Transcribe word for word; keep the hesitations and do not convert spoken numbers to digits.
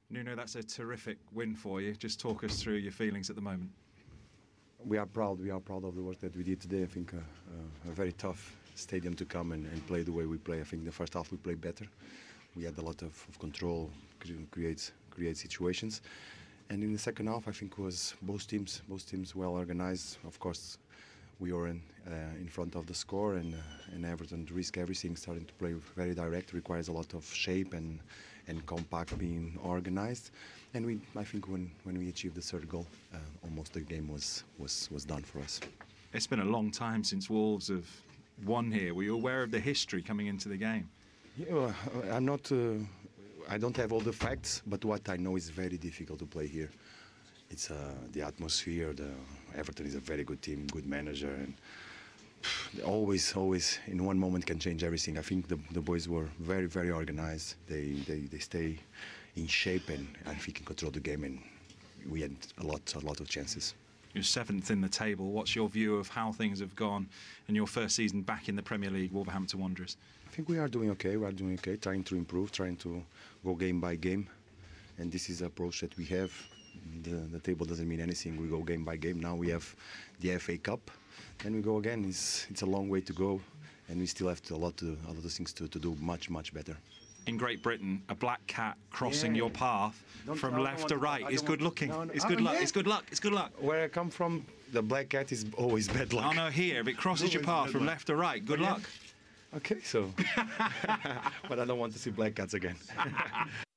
Nuno, that's a terrific win for you. Just talk us through your feelings at the moment. We are proud. We are proud of the work that we did today. I think uh, uh, a very tough stadium to come and, and play the way we play. I think the first half we played better. We had a lot of, of control, create create situations, and in the second half I think was both teams both teams well organized. Of course, we were in, uh, in front of the score, and uh, and Everton risk everything, starting to play very direct. Requires a lot of shape and and compact, being organized. And we, I think, when, when we achieved the third goal, uh, almost the game was was was done for us. It's been a long time since Wolves have won here. Were you aware of the history coming into the game? Yeah, I'm not. Uh, I don't have all the facts, but what I know is very difficult to play here. It's uh, the atmosphere. The Everton is a very good team, good manager, and pff, always, always in one moment can change everything. I think the, the boys were very, very organized. They, they, they stay in shape, and I think can control the game. And we had a lot, a lot of chances. You're seventh in the table. What's your view of how things have gone in your first season back in the Premier League, Wolverhampton Wanderers? I think we are doing okay. We are doing okay, trying to improve, trying to go game by game. And this is the approach that we have. The, the table doesn't mean anything. We go game by game. Now we have the F A Cup. Then we go again. It's, it's a long way to go. And we still have to, a lot, to, a lot of things to, to do much, much better. In Great Britain, a black cat crossing yeah. your path don't, from no, left to right is good looking. No, no. It's Oh, good luck. yeah. It's good luck. It's good luck. Where I come from, the black cat is always bad luck. Oh no, here if it crosses your Always path bad from luck. left to right, good Oh, yeah. luck. Okay, so. But I don't want to see black cats again.